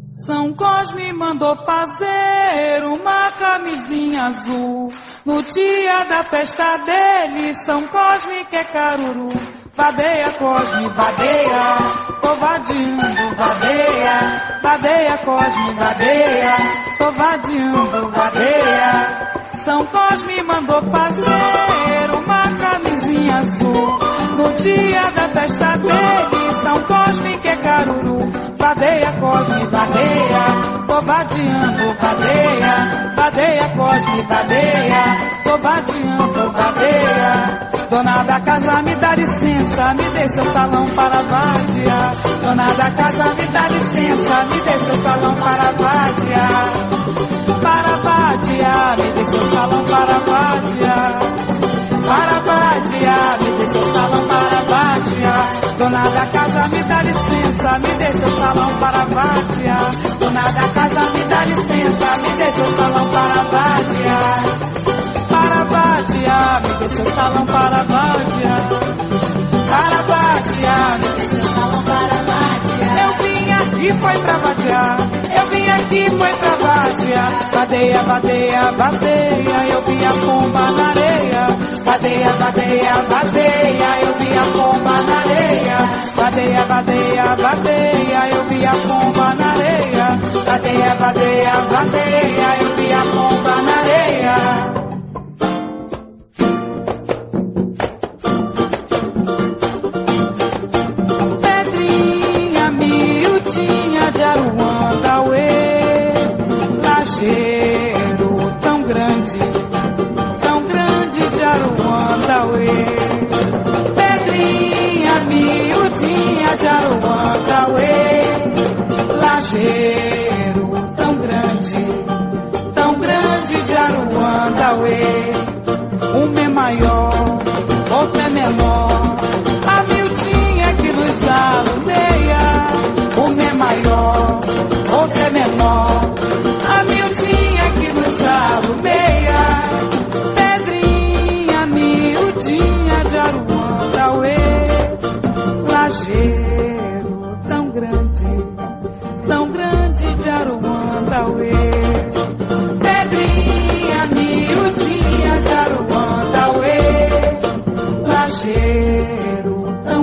São Cosme mandou fazer uma camisinha azul. No dia da festa dele, São Cosme quer caruru. Vadeia, Cosme, vadeia, tô vadiando, vadeia. Vadeia, Cosme, vadeia, tô vadiando, vadeia. São Cosme mandou fazer uma camisinha azul. No dia da festa dele, São Cosme quer caruru. Vadeia, Cosme, vadeia, tô vadiando, vadeia. Vadeia, Cosme, vadeia, tô vadiando, vadeia. Dona da casa, me dá licença, me dê seu salão para vadiar. Dona da casa, me dá licença, me dê seu salão para vadiar. Para vadiar, me dê seu salão para vadiar. Para vadiar, me dê seu salão para vadiar. Dona da casa, me dá licença, me dê seu salão para vadiar. Dona da casa, me dá licença, me dê seu salão para vadiar. Para vadiar, me dê seu salão para vadiar. Para vadiar, me dê seu salão para vadiar. Eu vim aqui foi pra vadiar. Eu vim aqui foi pra vadiar. Vadeia, vadeia, vadeia, eu vi a pomba na areia. Vadeia, vadeia, vadeia, eu vi a pomba na areia. Vadeia, vadeia, vadeia, eu vi a pomba na areia. Vadeia, vadeia, vadeia, eu vi a pomba na areia. Pedrinha miudinha de Aruanda, uê, lajeiro tão grande de Aruanda, uê. Pedrinha miudinha de Aruanda, uê, lajeiro tão grande de Aruanda, uê. Um é maior, outro é menor, a miudinha que nos alumeia. Um é maior, outro é menor, a miudinha que nos alumeia. Pedrinha miudinha de Aruanda, uê, lajeiro tão grande de Aruanda, uê. Pedrinha miudinha de Aruanda, uê, lajeiro tão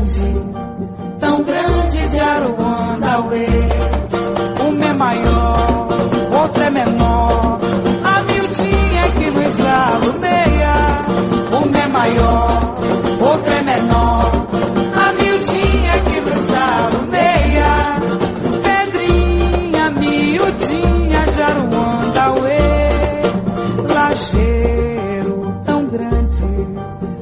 grande de Aruanda, uê. Um é maior, outro é menor, a miudinha que nos alumeia. Um é maior, outro é menor, a miudinha que nos alumeia. Pedrinha miudinha de Aruanda, uê, lajeiro tão grande